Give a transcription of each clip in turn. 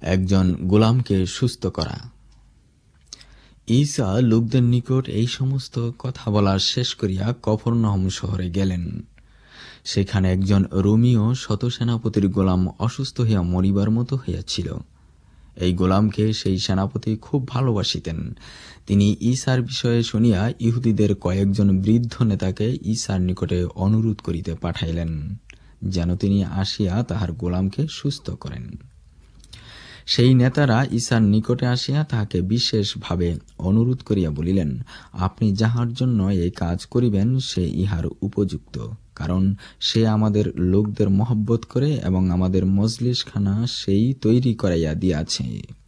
একজন গোলামকে সুস্থ করা। ঈসা লোকদের নিকট এই সমস্ত কথা বলা শেষ করিয়া কফরনহম শহরে গেলেন। সেখানে একজন রোমীয় শতসেনাপতির গোলাম অসুস্থ হইয়া মরিবার মতো হইয়াছিল। এই গোলামকে সেই সেনাপতি খুব ভালোবাসিতেন। তিনি ঈসার বিষয়ে শুনিয়া ইহুদিদের কয়েকজন বৃদ্ধ নেতাকে ঈসার নিকটে অনুরোধ করিতে পাঠাইলেন, যেন তিনি আসিয়া তাহার গোলামকে সুস্থ করেন। সেই নেতারা ঈসার নিকটে আসিয়া তাহাকে বিশেষভাবে অনুরোধ করিয়া বলিলেন, আপনি যাহার জন্য এই কাজ করিবেন সে ইহার উপযুক্ত, কারণ সে আমাদের লোকদের মহব্বত করে এবং আমাদের মজলিসখানা সেই তৈরি করাইয়া দিয়াছে।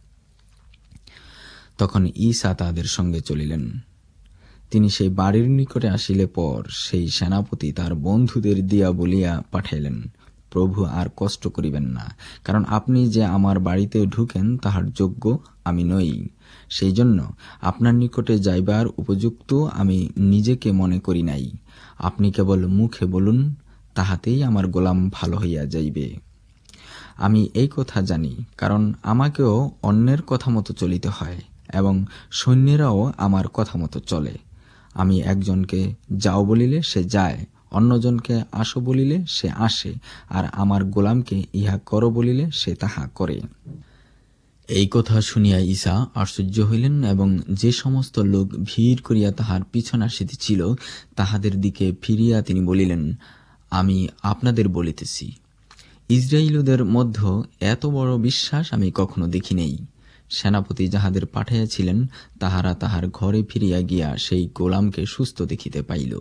তখন ঈসা তাদের সঙ্গে চলিলেন। তিনি সেই বাড়ির নিকটে আসিলে পর সেই সেনাপতি তার বন্ধুদের দিয়া বলিয়া পাঠাইলেন, প্রভু আর কষ্ট করিবেন না, কারণ আপনি যে আমার বাড়িতে ঢুকেন তাহার যোগ্য আমি নই। সেই জন্য আপনার নিকটে যাইবার উপযুক্ত আমি নিজেকে মনে করি নাই। আপনি কেবল মুখে বলুন, তাহাতেই আমার গোলাম ভালো হইয়া যাইবে। আমি এই কথা জানি, কারণ আমাকেও অন্যের কথা মতো চলিতে হয় এবং সৈন্যেরাও আমার কথা মতো চলে। আমি একজনকে যাও বলিলে সে যায়, অন্যজনকে আসো বলিলে সে আসে, আর আমার গোলামকে ইহা করো বলিলে সে তাহা করে। এই কথা শুনিয়া ঈসা আশ্চর্য হইলেন এবং যে সমস্ত লোক ভিড় করিয়া তাহার পিছন আসিতেছিল তাহাদের দিকে ফিরিয়া তিনি বলিলেন, আমি আপনাদের বলিতেছি, ইসরায়েলীয়দের মধ্যে এত বড় বিশ্বাস আমি কখনো দেখি নাই। সেনাপতি যাহাদের পাঠাইয়াছিলেন তাহারা তাহার ঘরে ফিরিয়া গিয়া সেই গোলামকে সুস্থ দেখিতে পাইল।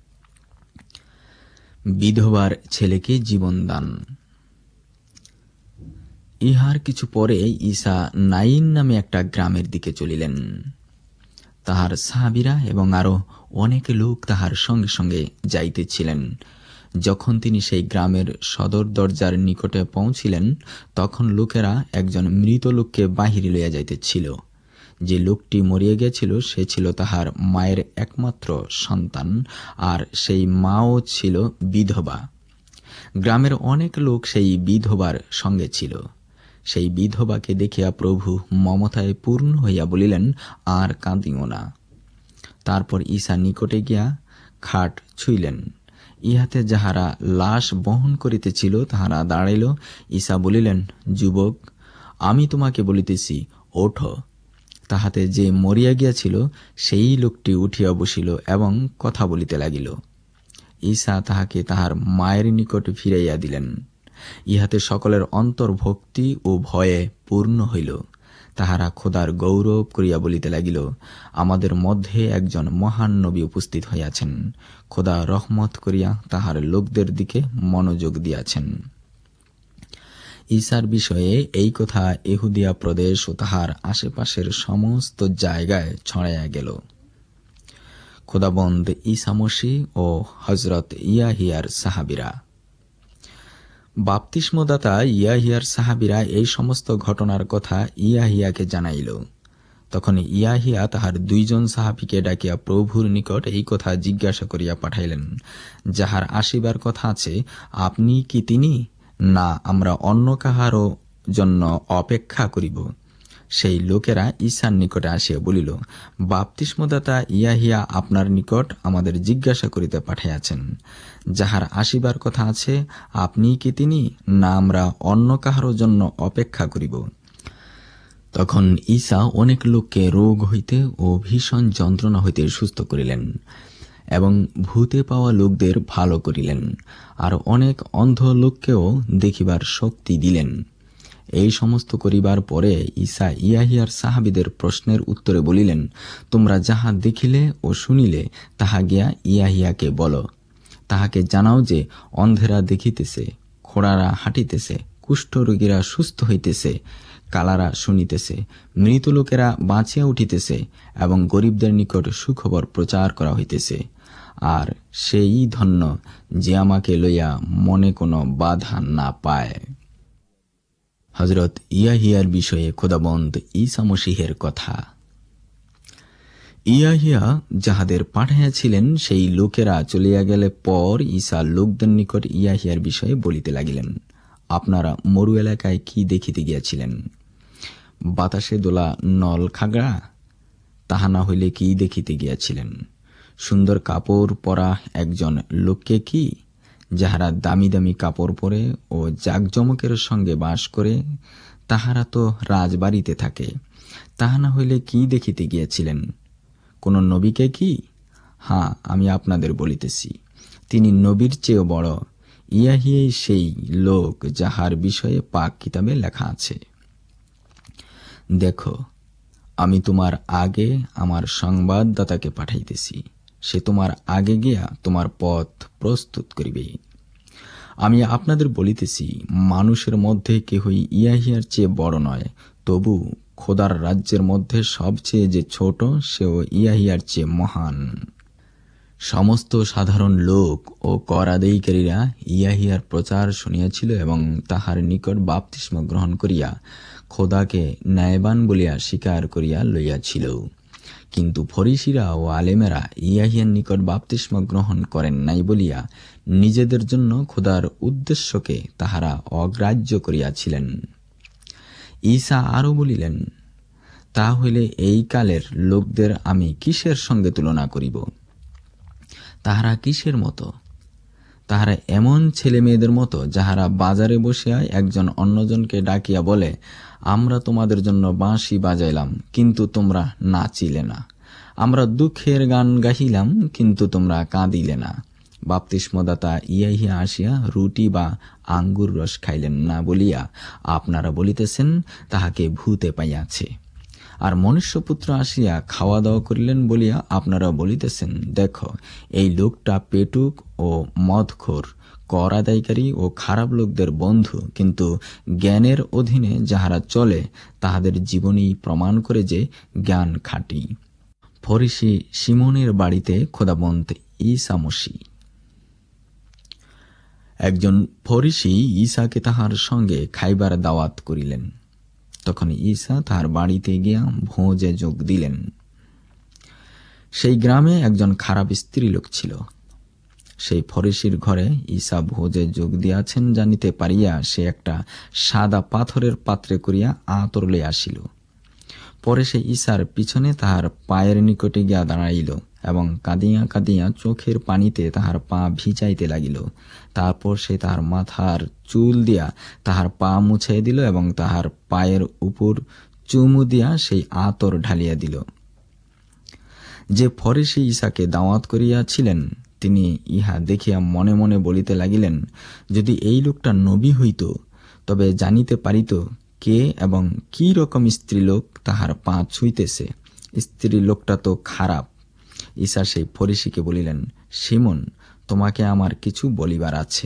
বিধবার ছেলেকে জীবন দান। ইহার কিছু পরে ঈসা নাইন নামে একটা গ্রামের দিকে চলিলেন। তাহার সাহাবীরা এবং আরো অনেক লোক তাহার সঙ্গে সঙ্গে যাইতেছিলেন। যখন তিনি সেই গ্রামের সদর দরজার নিকটে পৌঁছিলেন, তখন লোকেরা একজন মৃত লোককে বাহিরে লইয়া যাইতেছিল। যে লোকটি মরিয়া গিয়াছিল সে ছিল তাহার মায়ের একমাত্র সন্তান, আর সেই মাও ছিল বিধবা। গ্রামের অনেক লোক সেই বিধবার সঙ্গে ছিল। সেই বিধবাকে দেখিয়া প্রভু মমতায় পূর্ণ হইয়া বলিলেন, আর কাঁদিও না। তারপর ঈসা নিকটে গিয়া খাট ছুঁইলেন। ইহাতে যাহারা লাশ বহন করিতেছিল তাহারা দাঁড়াইল। ঈসা বলিলেন, যুবক, আমি তোমাকে বলিতেছি, ওঠো। তাহাতে যে মরিয়া গিয়াছিল সেই লোকটি উঠিয়া বসিল এবং কথা বলিতে লাগিল। ঈসা তাহাকে তাহার মায়ের নিকট ফিরাইয়া দিলেন। ইহাতে সকলের অন্তর ভক্তি ও ভয়ে পূর্ণ হইল। তাহারা খোদার গৌরব করিয়া বলিতে লাগিল, আমাদের মধ্যে একজন মহান নবী উপস্থিত হইয়াছেন। খোদা রহমত করিয়া তাহার লোকদের দিকে মনোযোগ দিয়াছেন। ঈসার বিষয়ে এই কথা ইহুদিয়া প্রদেশ ও তাহার আশেপাশের সমস্ত জায়গায় ছড়াইয়া গেল। খোদাবন্দ ঈসা মসীহ ও হজরত ইয়াহিয়ার সাহাবীরা। বাপ্তিস্মদাতা ইয়াহিয়ার সাহাবীরা এই সমস্ত ঘটনার কথা ইয়াহিয়াকে জানাইল। তখন ইয়াহিয়া তাহার 2 জন সাহাবীকে ডাকিয়া প্রভুর নিকট এই কথা জিজ্ঞাসা করিয়া পাঠাইলেন, যাহার আসিবার কথা আছে, আপনি কি তিনি, না আমরা অন্য কাহারও জন্য অপেক্ষা করিব? সেই লোকেরা ঈসার নিকটে আসিয়া বলিল, বাপ্তিস্মদাতা ইয়াহিয়া আপনার নিকট আমাদের জিজ্ঞাসা করিতে পাঠাইয়াছেন, যাহার আসিবার কথা আছে, আপনি কি তিনি, না আমরা অন্য কাহারও জন্য অপেক্ষা করিব? তখন ঈসা অনেক লোককে রোগ হইতে ও ভীষণ যন্ত্রণা হইতে সুস্থ করিলেন এবং ভূতে পাওয়া লোকদের ভালো করিলেন, আর অনেক অন্ধ লোককেও দেখিবার শক্তি দিলেন। এই সমস্ত করিবার পরে ঈসা ইয়াহিয়ার সাহাবীদের প্রশ্নের উত্তরে বলিলেন, তোমরা যাহা দেখিলে ও শুনিলে তাহা গিয়া ইয়াহিয়াকে বলো। তাহাকে জানাও যে অন্ধেরা দেখিতেছে, খোড়ারা হাঁটিতেছে, কুষ্ঠরোগীরা সুস্থ হইতেছে, কালারা শুনিতেছে, মৃত লোকেরা বাঁচিয়া উঠিতেছে এবং গরিবদের নিকট সুখবর প্রচার করা হইতেছে। আর সেই ধন্য যে আমাকে লইয়া মনে কোনো বাধা না পায়। হজরত ইয়াহিয়ার বিষয়ে খোদাবন্দ ঈসা মসীহের কথা। ইয়াহিয়া যাহাদের পাঠাইয়াছিলেন সেই লোকেরা চলিয়া গেলে পর ঈসা লোকদের নিকট ইয়াহিয়ার বিষয়ে বলিতে লাগিলেন, আপনারা মরু এলাকায় কি দেখিতে গিয়াছিলেন? বাতাসে দোলা নল খাগড়া? তাহা না হইলে কি দেখিতে গিয়াছিলেন? সুন্দর কাপড় পরা একজন লোককে কি, যাহারা দামি দামি কাপড় পরে ও জাকজমকের সঙ্গে বাস করে? তাহারা তো রাজবাড়িতে থাকে। তাহা না হইলে কি দেখিতে গিয়াছিলেন? কোন নবীকে কি? হ্যাঁ, আমি আপনাদের বলিতেছি, তিনি নবীর চেয়েও বড়। ইয়াহিয়াই সেই লোক যাহার বিষয়ে পাক কিতাবে লেখা আছে, দেখো, আমি তোমার আগে আমার সংবাদদাতাকে পাঠাইতেছি, সে তোমার আগে গিয়া তোমার পথ প্রস্তুত করিবে। আমি আপনাদের বলিতেছি, মানুষের মধ্যে কেহই ইয়াহিয়ার চেয়ে বড় নয়, তবু খোদার রাজ্যের মধ্যে সবচেয়ে যে ছোট, সেও ইয়াহিয়ার চেয়ে মহান। সমস্ত সাধারণ লোক ও কর আদায়কারীরা ইয়াহিয়ার প্রচার শুনিয়াছিল এবং তাহার নিকট বাপ্তিস্ম গ্রহণ করিয়া খোদাকে ন্যায়বান বলিয়া স্বীকার করিয়া লইয়াছিল। কিন্তু ফরিসিরা ও আলেমেরা ইয়াহিয়ার নিকট বাপ্তিস্ম গ্রহণ করেন নাই বলিয়া নিজেদের জন্য খোদার উদ্দেশ্যকে তাহারা অগ্রাহ্য করিয়াছিলেন। ঈসা আরও বলিলেন, তা হইলে এই কালের লোকদের আমি কিসের সঙ্গে তুলনা করিব? তাহারা কিসের মতো? তাহারা এমন ছেলে মেয়েদের মতো, যাহারা বাজারে বসিয়া একজন অন্যজনকে ডাকিয়া বলে, আমরা তোমাদের জন্য বাঁশি বাজাইলাম, কিন্তু তোমরা নাচিলে না। আমরা দুঃখের গান গাহিলাম, কিন্তু তোমরা কাঁদিলে না। বাপ্তিস্মদাতা ইয়াহিয়া আসিয়া রুটি বা আঙ্গুর রস খাইলেন না বলিয়া আপনারা বলিতেছেন, তাহাকে ভূতে পাইয়াছে। আর মনুষ্যপুত্র আসিয়া খাওয়া দাওয়া করিলেন বলিয়া আপনারা বলিতেছেন, দেখো, এই লোকটা পেটুক ও মদখোর, কর আদায়কারী ও খারাপ লোকদের বন্ধু। কিন্তু জ্ঞানের অধীনে যাহারা চলে, তাহাদের জীবনী প্রমাণ করে যে জ্ঞান খাঁটি। ফরিসি শিমনের বাড়িতে খোদাবন্ত ঈসা মসীহ। একজন ফরিসি ঈসাকে তাহার সঙ্গে খাইবার দাওয়াত করিলেন। তখন ঈসা তাহার বাড়িতে গিয়া ভোজে যোগ দিলেন। সেই গ্রামে একজন খারাপ স্ত্রী লোক ছিল। সেই ফরিসির ঘরে ঈসা ভোজে যোগ দিয়াছেন জানিতে পারিয়া সে একটা সাদা পাথরের পাত্রে করিয়া আতর লইয়া আসিল। পরে সে ঈসার পিছনে তাহার পায়ের নিকটে গিয়া দাঁড়াইল এবং কাঁদিয়া কাঁদিয়া চোখের পানিতে তাহার পা ভিজাইতে লাগিল। তারপর সে তাহার মাথার চুল দিয়া তাহার পা মুছাইয়া দিল এবং তাহার পায়ের উপর চুমু দিয়া সেই আতর ঢালিয়া দিল। যে ফরিসি ঈসাকে দাওয়াত করিয়াছিলেন, তিনি ইহা দেখিয়া মনে মনে বলিতে লাগিলেন, যদি এই লোকটা নবী হইত, তবে জানিতে পারিত কে এবং কি রকম স্ত্রীলোক তাহার পা ছুঁইতেছে। স্ত্রী লোকটা তো খারাপ। ঈসা সেই ফরিসিকে বলিলেন, শিমন, তোমাকে আমার কিছু বলিবার আছে।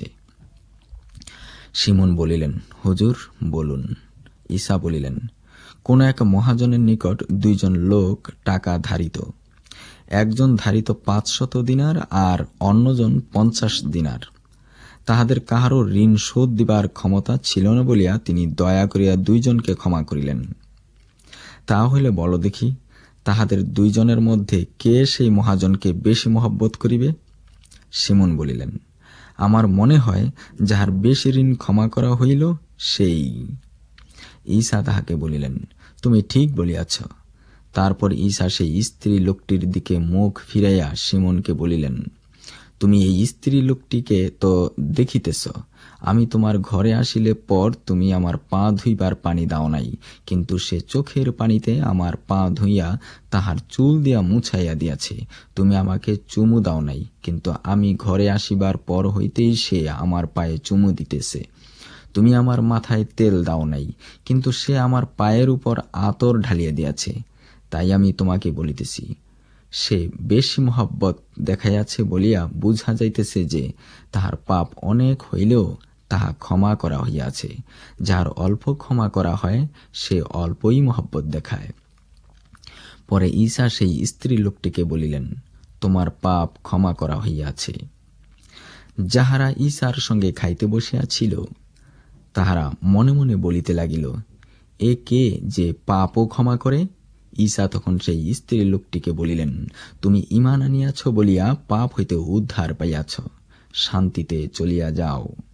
শিমন বলিলেন, হুজুর, বলুন। ঈসা বলিলেন, কোন এক মহাজনের নিকট দুইজন লোক টাকা ধারিত। একজন ধারিত 500 দিনার আর অন্যজন 50 দিনার। তাহাদের কাহারও ঋণ শোধ দিবার ক্ষমতা ছিল না বলিয়া তিনি দয়া করিয়া দুইজনকে ক্ষমা করিলেন। তা হইলে বলো দেখি, তাহাদের দুইজনের মধ্যে কে সেই মহাজনকে বেশি মহব্বত করিবে? শিমন বলিলেন, আমার মনে হয় যাহার বেশি ঋণ ক্ষমা করা হইল সেই। ঈসা তাহাকে বলিলেন, তুমি ঠিক বলিয়াছ। তারপর ঈসা সেই স্ত্রী লোকটির দিকে মুখ ফিরাইয়া শিমনকে বলিলেন, তুমি এই স্ত্রী লোকটিকে তো দেখিতেছ। আমি তোমার ঘরে আসিলে পর তুমি আমার পা ধুইবার পানি দাও নাই, কিন্তু সে চোখের পানিতে আমার পা ধুইয়া তাহার চুল দিয়া মুছাইয়া দিয়াছে। তুমি আমাকে চুমু দাও নাই, কিন্তু আমি ঘরে আসিবার পর হইতেই সে আমার পায়ে চুমু দিতেছে। তুমি আমার মাথায় তেল দাও নাই, কিন্তু সে আমার পায়ের উপর আতর ঢালিয়া দিয়াছে। তাই আমি তোমাকে বলিতেছি, সে বেশি মহব্বত দেখাইয়াছে বলিয়া বুঝা যাইতেছে যে তাহার পাপ অনেক হইলেও তাহা ক্ষমা করা হইয়াছে। যাহার অল্প ক্ষমা করা হয়, সে অল্পই মহব্বত দেখায়। পরে ঈসা সেই স্ত্রী লোকটিকে বলিলেন, তোমার পাপ ক্ষমা করা হইয়াছে। যাহারা ঈসার সঙ্গে খাইতে বসিয়াছিল, তাহারা মনে মনে বলিতে লাগিল, এ কে যে পাপও ক্ষমা করে? ঈসা তখন সেই স্ত্রী লোকটিকে বলিলেন, তুমি ঈমান আনিয়াছ বলিয়া পাপ হইতে উদ্ধার পাইয়াছ, শান্তিতে চলিয়া যাও।